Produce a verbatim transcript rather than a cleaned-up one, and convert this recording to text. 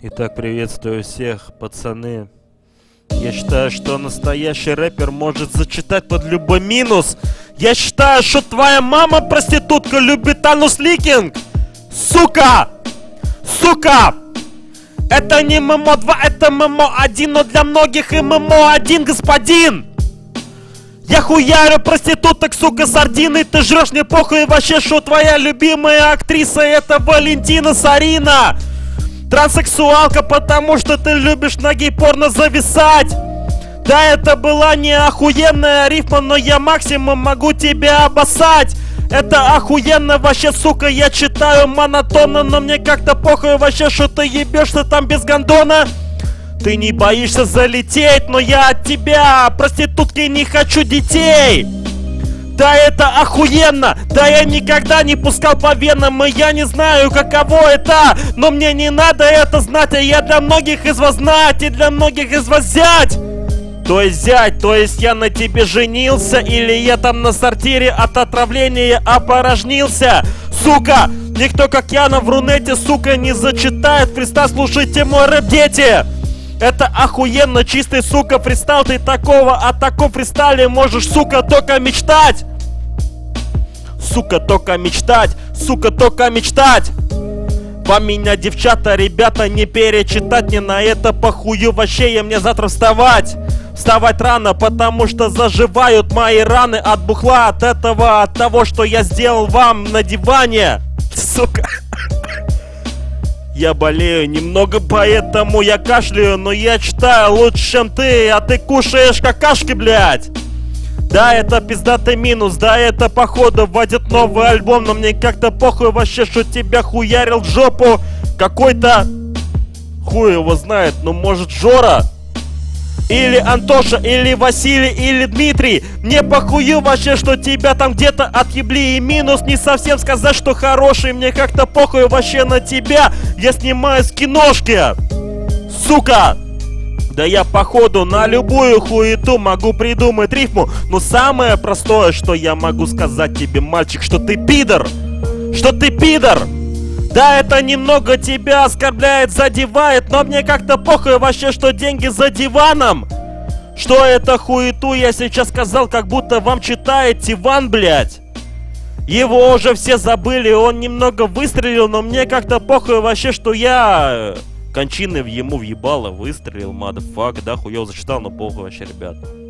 Итак, приветствую всех, пацаны. Я считаю, что настоящий рэпер может зачитать под любой минус. Я считаю, что твоя мама проститутка любит анус ликинг. Сука! Сука! Это не эм эм о два, это эм эм о один, но для многих эм эм о один, господин! Я хуярю проституток, сука, сардины. Ты жрешь, мне похуй вообще, что твоя любимая актриса это Валентина Сарина. Транссексуалка, потому что ты любишь на гей-порно зависать. Да, это была не охуенная рифма, но я максимум могу тебя обоссать. Это охуенно вообще, сука, я читаю монотонно, но мне как-то похуй вообще, что ты ебешься там без гондона. Ты не боишься залететь, но я от тебя, проститутки, не хочу детей. Да, это охуенно! Да, я никогда не пускал по венам, и я не знаю, каково это, но мне не надо это знать, а я для многих из вас знать, и для многих из вас зять. То есть зять, то есть я на тебе женился, или я там на сортире от отравления опорожнился. Сука, никто как я на Врунете, сука, не зачитает фристайл, слушайте мой рэп, дети. Это охуенно чистый, сука, фристайл. Ты такого, о таком фристайле можешь, сука, только мечтать. Сука, только мечтать. Сука, только мечтать. Вам меня, девчата, ребята, не перечитать. Не на это похую вообще, я мне завтра вставать. Вставать рано, потому что заживают мои раны от бухла, от этого, от того, что я сделал вам на диване. Сука. Я болею немного, поэтому я кашляю, но я читаю лучше, чем ты, а ты кушаешь какашки, блядь. Да, это пиздатый минус, да, это походу вводит новый альбом, но мне как-то похуй вообще, что тебя хуярил в жопу какой-то, хуй его знает, ну может Жора? Или Антоша, или Василий, или Дмитрий. Мне похую вообще, что тебя там где-то отъебли. И минус не совсем сказать, что хороший. Мне как-то похуй вообще на тебя. Я снимаю с киношки. Сука. Да я походу на любую хуету могу придумать рифму. Но самое простое, что я могу сказать тебе, мальчик, что ты пидор. Что ты пидор. Да, это немного тебя оскорбляет, задевает, но мне как-то похуй вообще, что деньги за диваном. Что это хуету я сейчас сказал, как будто вам читает Тиван, блядь. Его уже все забыли, он немного выстрелил, но мне как-то похуй вообще, что я кончины ему въебало выстрелил, motherfuck, да, хуёво зачитал, но похуй вообще, ребят.